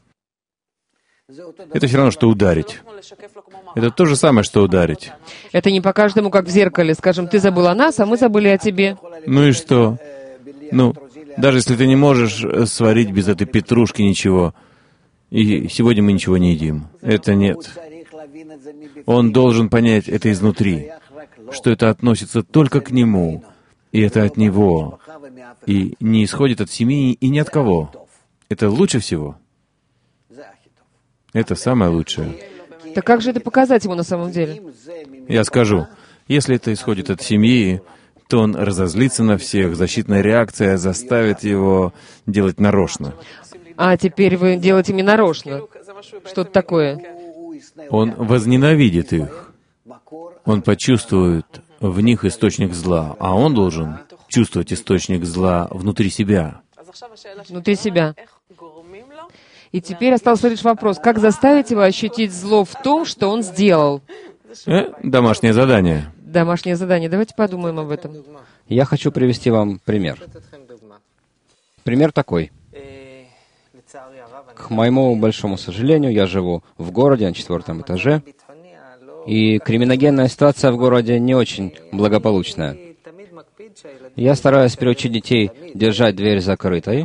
Это все равно, что ударить. Это то же самое, что ударить. Это не покажет ему, как в зеркале. Скажем, ты забыл о нас, а мы забыли о тебе. Ну и что? Даже если ты не можешь сварить без этой петрушки ничего, и сегодня мы ничего не едим. Это нет. Он должен понять это изнутри, что это относится только к нему, и это от него, и не исходит от семьи и ни от кого. Это лучше всего. Это самое лучшее. Так как же это показать ему на самом деле? Я скажу, если это исходит от семьи, то он разозлится на всех, защитная реакция заставит его делать нарочно. А теперь вы делаете мне нарочно. Что-то такое. Он возненавидит их. Он почувствует в них источник зла, а он должен чувствовать источник зла внутри себя. Внутри себя. И теперь остался лишь вопрос, как заставить его ощутить зло в том, что он сделал? Домашнее задание. Домашнее задание. Давайте подумаем об этом. Я хочу привести вам пример. Пример такой. К моему большому сожалению, я живу в городе на 4-м этаже, и криминогенная ситуация в городе не очень благополучная. Я стараюсь приучить детей держать дверь закрытой,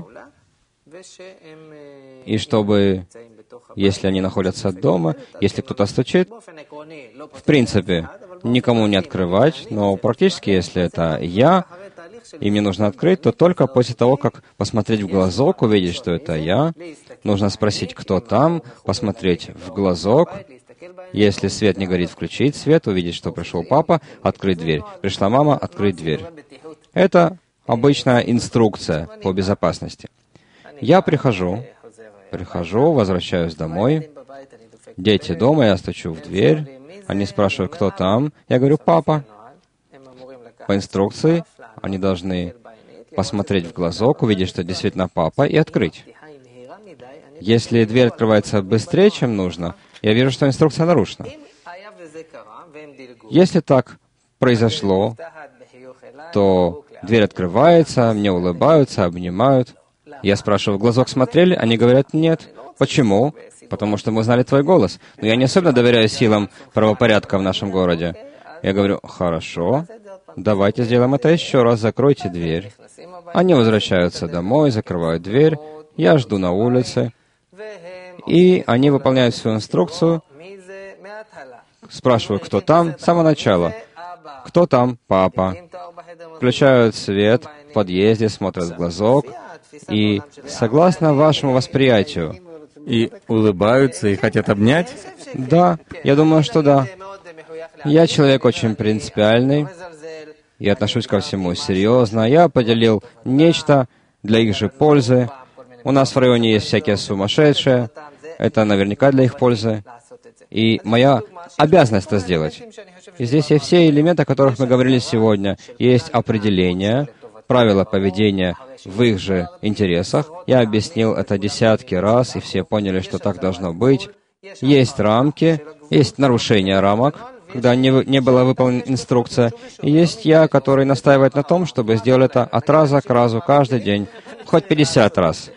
и чтобы, если они находятся дома, если кто-то стучит, в принципе, никому не открывать, но практически, если это я, и мне нужно открыть, то только после того, как посмотреть в глазок, увидеть, что это я, нужно спросить, кто там, посмотреть в глазок, если свет не горит, включить свет, увидеть, что пришел папа, открыть дверь. Пришла мама, открыть дверь. Это обычная инструкция по безопасности. Я прихожу, возвращаюсь домой, дети дома, я стучу в дверь, они спрашивают, кто там, я говорю, папа. По инструкции они должны посмотреть в глазок, увидеть, что действительно папа, и открыть. Если дверь открывается быстрее, чем нужно, я вижу, что инструкция нарушена. Если так произошло, то дверь открывается, мне улыбаются, обнимают. Я спрашиваю, в глазок смотрели? Они говорят, нет. Почему? Потому что мы знали твой голос. Но я не особенно доверяю силам правопорядка в нашем городе. Я говорю, хорошо, давайте сделаем это еще раз, закройте дверь. Они возвращаются домой, закрывают дверь, я жду на улице, и они выполняют свою инструкцию. Спрашиваю, кто там? С самого начала. Кто там? Папа. Включают свет в подъезде, смотрят в глазок, и согласно вашему восприятию, И улыбаются, и хотят обнять? да, я думаю, что да. Я человек очень принципиальный, я отношусь ко всему серьезно. Я поделил нечто для их же пользы. У нас в районе есть всякие сумасшедшие. Это наверняка для их пользы. И моя обязанность это сделать. И здесь есть все элементы, о которых мы говорили сегодня. Есть определение, правила поведения в их же интересах. Я объяснил это десятки раз, и все поняли, что так должно быть. Есть рамки, есть нарушение рамок, когда не была выполнена инструкция. И есть я, который настаивает на том, чтобы сделать это от раза к разу, каждый день, хоть 50 раз.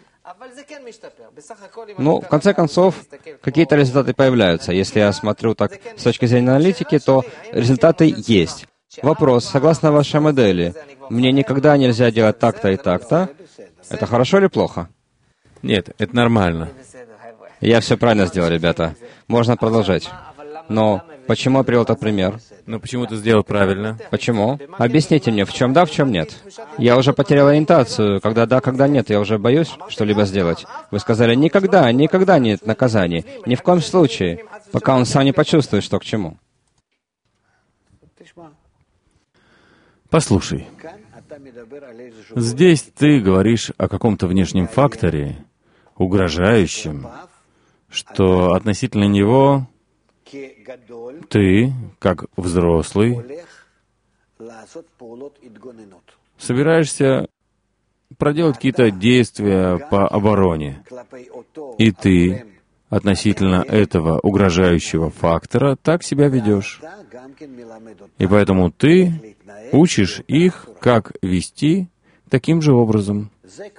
Ну, в конце концов, какие-то результаты появляются. Если я смотрю так с точки зрения аналитики, то результаты есть. Вопрос, согласно вашей модели, мне никогда нельзя делать так-то и так-то. Это хорошо или плохо? Нет, это нормально. Я все правильно сделал, ребята. Можно продолжать. Но почему я привел этот пример? Но почему ты сделал правильно? Почему? Объясните мне, в чем да, в чем нет. Я уже потерял ориентацию. Когда да, когда нет. Я уже боюсь что-либо сделать. Вы сказали, никогда, никогда нет наказаний. Ни в коем случае, пока он сам не почувствует, что к чему. Послушай, здесь ты говоришь о каком-то внешнем факторе, угрожающем, что относительно него ты, как взрослый, собираешься проделать какие-то действия по обороне. И ты относительно этого угрожающего фактора так себя ведешь. И поэтому ты учишь их, как вести таким же образом.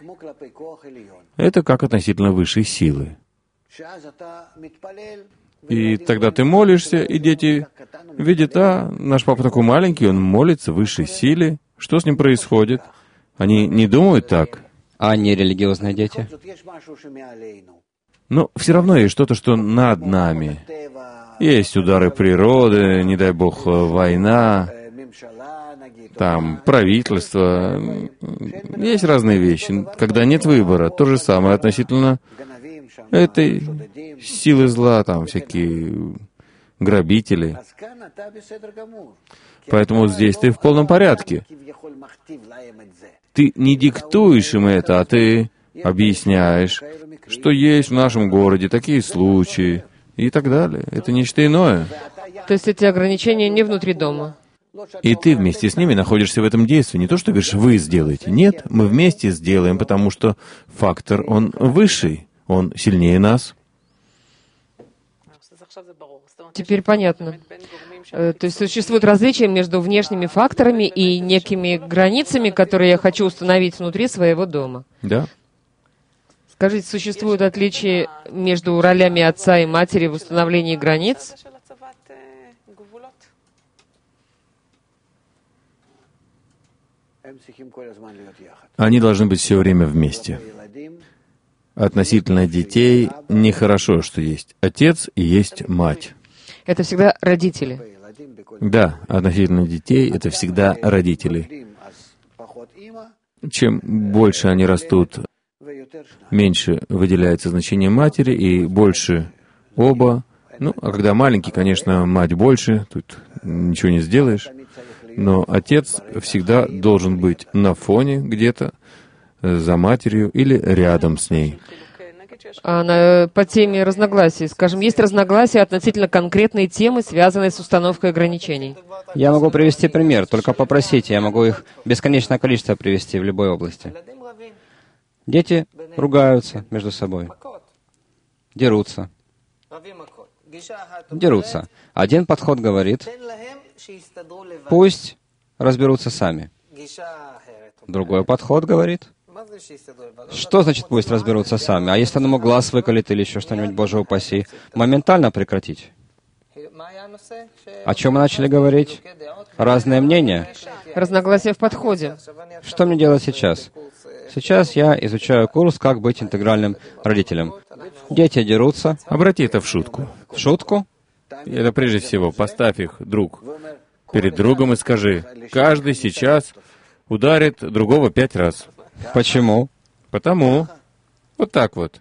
Это как относительно высшей силы. И тогда ты молишься, и дети видят, наш папа такой маленький, он молится высшей силе. Что с ним происходит? Они не думают так. А не религиозные дети? Но все равно есть что-то, что над нами. Есть удары природы, не дай бог, война, там, правительство. Есть разные вещи. Когда нет выбора, то же самое относительно этой силы зла, там, всякие грабители. Поэтому здесь ты в полном порядке. Ты не диктуешь им это, а ты объясняешь, что есть в нашем городе такие случаи и так далее. Это нечто иное. То есть эти ограничения не внутри дома? И ты вместе с ними находишься в этом действии. Не то, что говоришь, вы сделаете. Нет, мы вместе сделаем, потому что фактор, он высший, он сильнее нас. Теперь понятно. То есть существует различие между внешними факторами и некими границами, которые я хочу установить внутри своего дома. Да. Скажите, существует отличие между ролями отца и матери в установлении границ? Они должны быть все время вместе. Относительно детей нехорошо, что есть отец и есть мать. Это всегда родители. Да, относительно детей это всегда родители. Чем больше они растут, меньше выделяется значение матери и больше оба. Ну, а когда маленький, конечно, мать больше, тут ничего не сделаешь. Но отец всегда должен быть на фоне где-то, за матерью или рядом с ней. по теме разногласий. Скажем, есть разногласия относительно конкретной темы, связанной с установкой ограничений. Я могу привести пример, только попросите, я могу их бесконечное количество привести в любой области. Дети ругаются между собой, дерутся. Один подход говорит, пусть разберутся сами. Другой подход говорит, что значит пусть разберутся сами? А если он ему глаз выколет или еще что-нибудь, Боже упаси, моментально прекратить? О чем мы начали говорить? Разные мнения. Разногласия в подходе. Что мне делать сейчас? Сейчас я изучаю курс «Как быть интегральным родителем». Дети дерутся. Обрати это в шутку. В шутку? Это прежде всего, поставь их друг перед другом и скажи, каждый сейчас ударит другого 5 раз. Почему? Потому, вот так вот,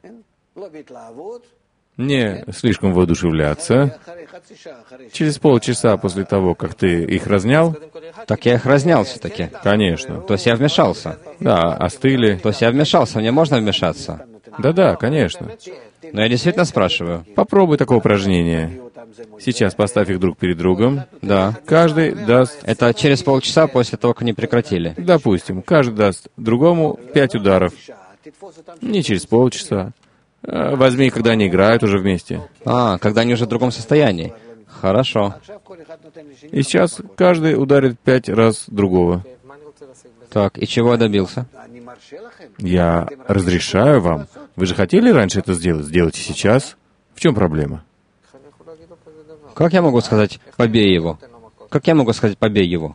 не слишком воодушевляться. Через полчаса после того, как ты их разнял, Так я их разнял все-таки. конечно. То есть я вмешался. Да, остыли. То есть я вмешался, мне можно вмешаться? Да-да, конечно. Но я действительно спрашиваю. Попробуй такое упражнение. Сейчас поставь их друг перед другом. Да. Каждый даст, Это через полчаса после того, как они прекратили. допустим, каждый даст другому 5 ударов. Не через полчаса. Возьми, когда они играют уже вместе. Когда они уже в другом состоянии. Хорошо. И сейчас каждый ударит 5 раз другого. Так, и чего я добился? Я разрешаю вам. Вы же хотели раньше это сделать? Сделайте сейчас. В чем проблема? Как я могу сказать «побей его»? Как я могу сказать «побей его»?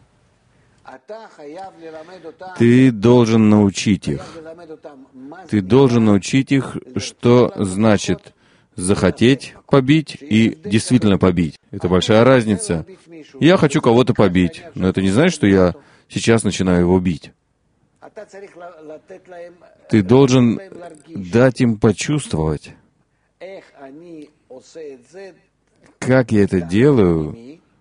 Ты должен научить их. Ты должен научить их, что значит захотеть побить и действительно побить. Это большая разница. Я хочу кого-то побить, но это не значит, что я сейчас начинаю его бить. Ты должен дать им почувствовать, как я это делаю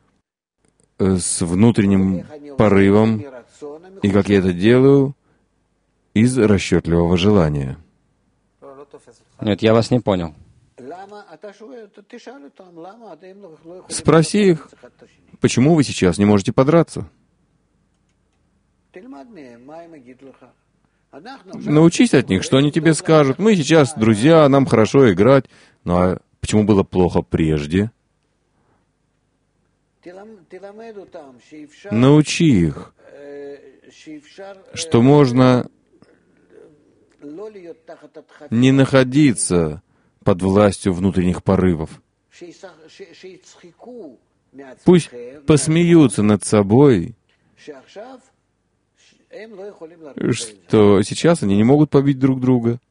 с внутренним порывом и как я это делаю из расчетливого желания. Нет, я вас не понял. Спроси их, почему вы сейчас не можете подраться? Научись от них, что они тебе скажут. Мы сейчас друзья, нам хорошо играть. Ну а почему было плохо прежде? Научи их, что можно не находиться под властью внутренних порывов. Пусть посмеются над собой, что сейчас они не могут побить друг друга.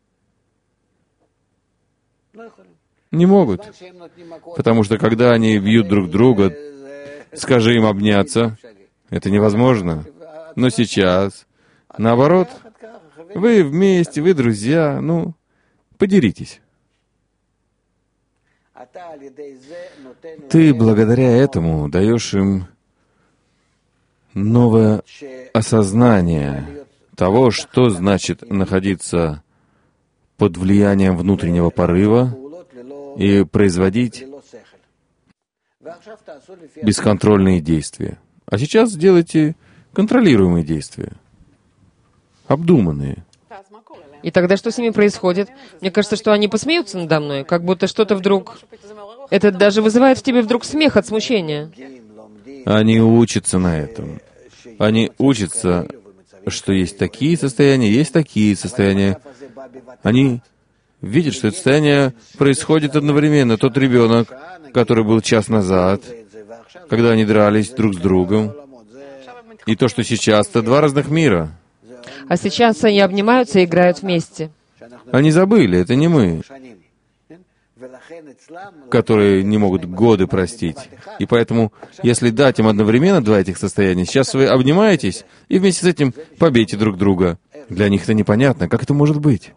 Не могут. Потому что когда они бьют друг друга, скажи им обняться. Это невозможно. Но сейчас, наоборот, вы вместе, вы друзья, подеритесь. Ты благодаря этому даешь им новое осознание того, что значит находиться под влиянием внутреннего порыва и производить бесконтрольные действия. А сейчас сделайте контролируемые действия, обдуманные. И тогда что с ними происходит? Мне кажется, что они посмеются надо мной, как будто что-то вдруг... Это даже вызывает в тебе вдруг смех от смущения. Они учатся на этом. Они учатся, что есть такие состояния. Они видят, что это состояние происходит одновременно. Тот ребенок, который был час назад, когда они дрались друг с другом, и то, что сейчас, это 2 разных мира. А сейчас они обнимаются и играют вместе. Они забыли, это не мы, которые не могут годы простить. И поэтому, если дать им одновременно 2 этих состояния, сейчас вы обнимаетесь, и вместе с этим побейте друг друга. Для них это непонятно. Как это может быть?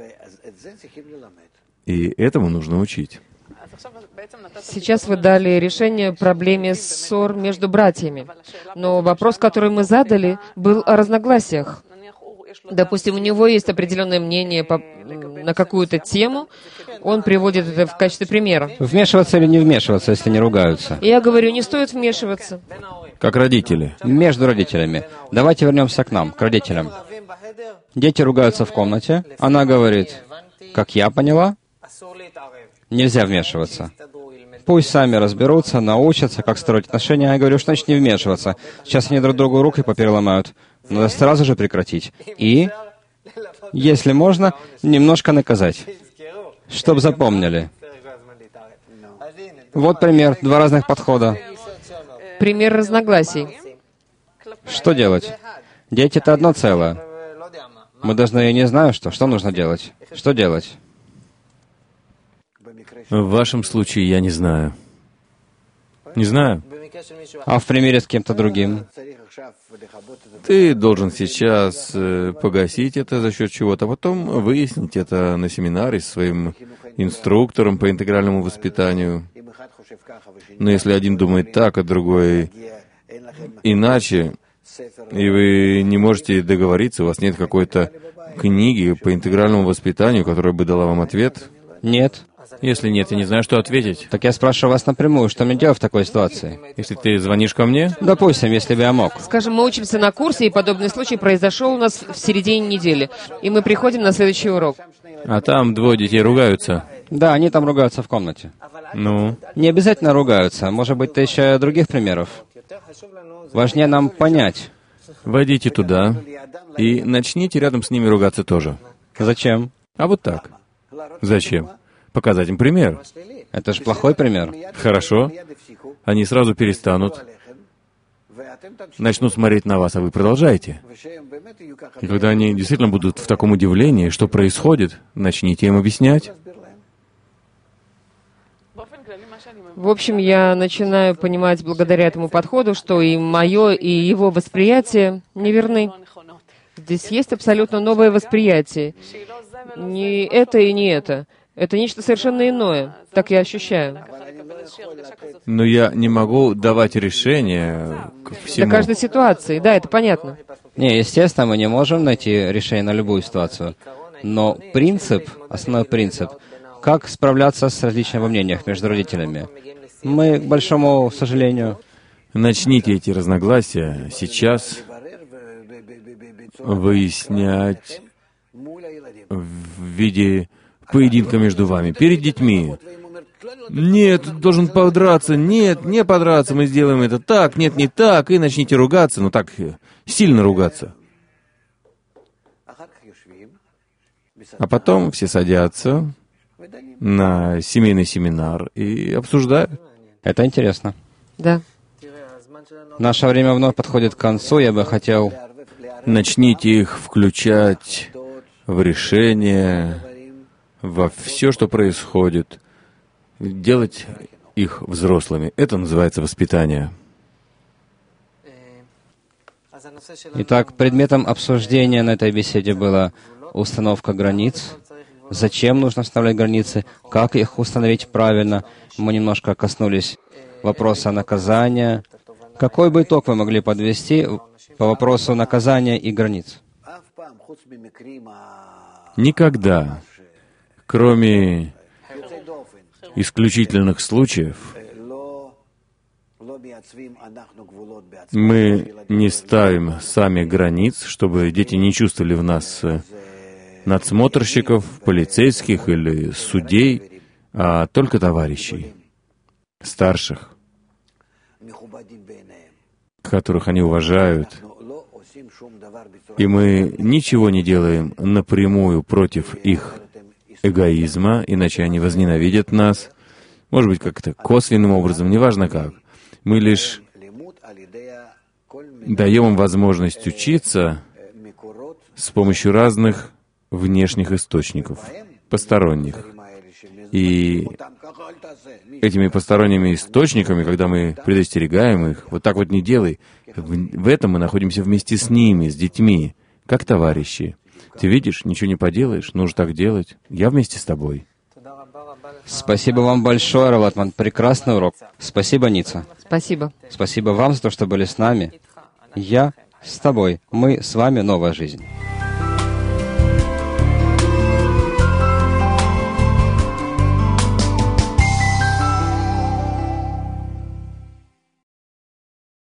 И этому нужно учить. Сейчас вы дали решение проблеме ссор между братьями. Но вопрос, который мы задали, был о разногласиях. Допустим, у него есть определенное мнение на какую-то тему, он приводит это в качестве примера. Вмешиваться или не вмешиваться, если не ругаются? И я говорю, не стоит вмешиваться. Как родители. Между родителями. Давайте вернемся к нам, к родителям. Дети ругаются в комнате. Она говорит, как я поняла, нельзя вмешиваться. Пусть сами разберутся, научатся, как строить отношения. Я говорю, что значит не вмешиваться. Сейчас они друг другу руки попереломают. Надо сразу же прекратить. И, если можно, немножко наказать. Чтоб запомнили. Вот пример, два разных подхода. Пример разногласий. Что делать? Дети — это одно целое. Мы должны, я не знаю, что нужно делать. Что делать? В вашем случае я не знаю. Не знаю. А в примере с кем-то другим? Ты должен сейчас погасить это за счет чего-то, а потом выяснить это на семинаре с своим инструктором по интегральному воспитанию. Но если один думает так, а другой иначе, и вы не можете договориться, у вас нет какой-то книги по интегральному воспитанию, которая бы дала вам ответ? Нет. Если нет, я не знаю, что ответить. Так я спрашиваю вас напрямую, что мне делать в такой ситуации? Если ты звонишь ко мне, Допустим, если бы я мог. Скажем, мы учимся на курсе, и подобный случай произошел у нас в середине недели. И мы приходим на следующий урок. а там двое детей ругаются. Да, они там ругаются в комнате. Ну, Не обязательно ругаются. Может быть, еще других примеров. Важнее нам понять. войдите туда и начните рядом с ними ругаться тоже. Зачем? А вот так. Зачем? Показать им пример. Это же плохой пример. Хорошо. Они сразу перестанут, начнут смотреть на вас, а вы продолжаете. И когда они действительно будут в таком удивлении, что происходит, начните им объяснять. В общем, я начинаю понимать благодаря этому подходу, что и мое, и его восприятие неверны. Здесь есть абсолютно новое восприятие. Не это и не это. Это нечто совершенно иное. Так я ощущаю. Но я не могу давать решение к всему. Для каждой ситуации. Да, это понятно. Не, естественно, мы не можем найти решение на любую ситуацию. Но принцип, основной принцип, как справляться с различиями во мнениях между родителями. Мы, к большому сожалению... Начните эти разногласия сейчас выяснять в виде поединка между вами, перед детьми. Нет, должен подраться, нет, не подраться, мы сделаем это так, нет, не так, и начните ругаться, ну так, сильно ругаться. А потом все садятся на семейный семинар и обсуждают. Это интересно. Да. Наше время вновь подходит к концу, я бы хотел... Начните их включать в решение, во все, что происходит, делать их взрослыми. Это называется воспитание. Итак, предметом обсуждения на этой беседе была установка границ. Зачем нужно вставлять границы? Как их установить правильно? Мы немножко коснулись вопроса наказания. Какой бы итог вы могли подвести по вопросу наказания и границ? Никогда, кроме исключительных случаев, мы не ставим сами границ, чтобы дети не чувствовали в нас надсмотрщиков, полицейских или судей, а только товарищей, старших, которых они уважают. И мы ничего не делаем напрямую против их эгоизма, иначе они возненавидят нас, может быть, как-то косвенным образом, неважно как. Мы лишь даем им возможность учиться с помощью разных внешних источников, посторонних. И этими посторонними источниками, когда мы предостерегаем их, вот так вот не делай, в этом мы находимся вместе с ними, с детьми, как товарищи. Ты видишь, ничего не поделаешь, нужно так делать. Я вместе с тобой. Спасибо вам большое, Рав Лайтман. Прекрасный урок. Спасибо, Ница. Спасибо. Спасибо вам за то, что были с нами. Я с тобой. Мы с вами. Новая жизнь.